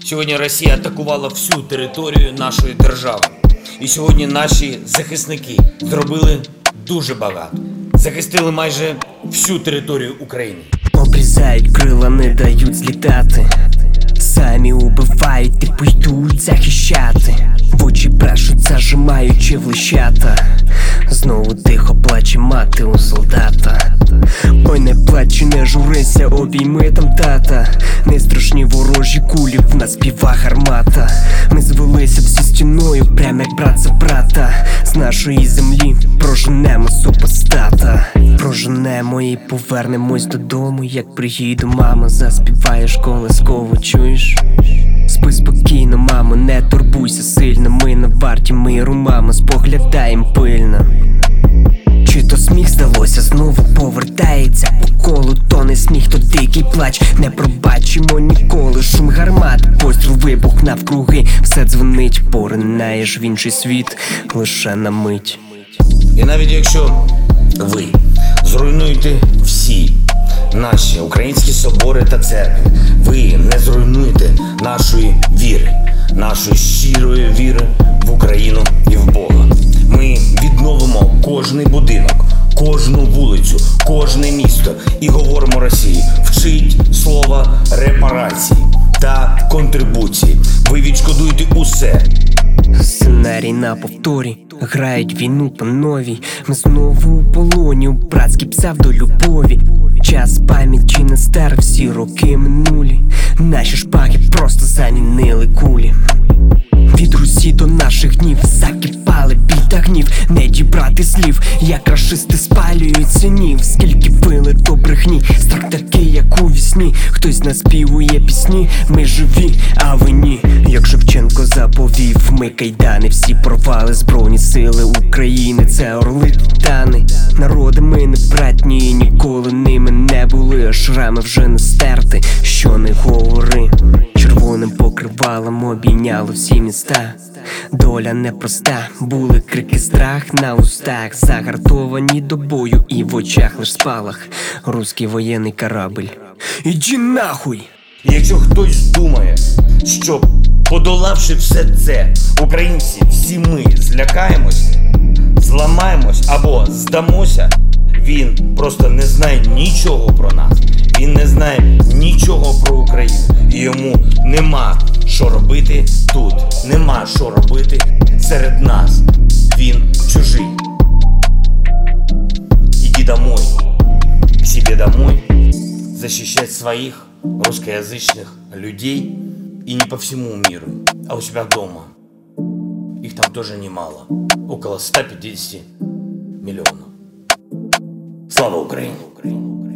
Сьогодні Росія атакувала всю територію нашої держави. І сьогодні наші захисники зробили дуже багато. Захистили майже всю територію України. Обрізають крила, не дають злітати. Самі убивають, типу йдуть захищати. В очі брешуть, зажимаючи в лищата. Знову тихо плаче мати у солдата. Ой, не плач, не журися, обійми там тата. Не страшні ворожі кулі, в нас співа гармата. Ми звелися всі стіною, прям як брат за брата. З нашої землі проженемо супостата. Проженемо і повернемось додому. Як приїду, мама, заспіваєш колискову, чуєш? Спи спокійно, мамо, не турбуйся сильно. Ми на варті миру, мамо, споглядаєм пильно. Чи то сміх здалося, знову повертається по колу. То не сміх, то дикий плач. Не пробачимо ніколи. Шум гармат, постріл, вибух навкруги. Все дзвонить, поринаєш в інший світ лише на мить. І навіть якщо ви зруйнуєте всі наші українські собори та церкви, ви не зруйнуєте нашої віри, нашої щирої віри в Україну і в Бога. Ми відновимо кожний будинок, кожну вулицю, кожне місто і говоримо Росії: вчить слова репарації та контрибуції. Ви відшкодуєте усе. Сценарій на повторі, грають війну по новій. Ми знову у полоні, у братській псевдолюбові. Час пам'яті не стер, всі роки минулі. Наші шпаги просто замінили кулі. Від Русі до наших днів закипали біль та гнів. Не дібрати слів, як рашисти спалюють синів. Скільки пили до брехні, страх такий, як у вісні. Хтось наспівує пісні, ми живі, а ви ні. Як Шевченко заповів, ми кайдани всі порвали. Збройні сили України, це орли титани. Народи ми не братні, ніколи ними не були. Шрами вже не стерти, що не говори. Червоним покривалом обійняло всі міста. Доля непроста, були крики, страх на устах. Загартовані до бою і в очах лиш спалах. Руський воєнний корабль, іди нахуй! І якщо хтось думає, що подолавши все це, українці всі ми злякаємось, зламаємось або здамося, він просто не знає нічого про нас. Він не знає нічого про Україну. І йому нема що робити тут. Нема що робити серед нас. Він чужий. Иди домой. К себе домой. Защищать своих русскоязычных людей. И не по всему миру, а у себя дома. Их там тоже немало. Около 150 миллионов. Слава Украине!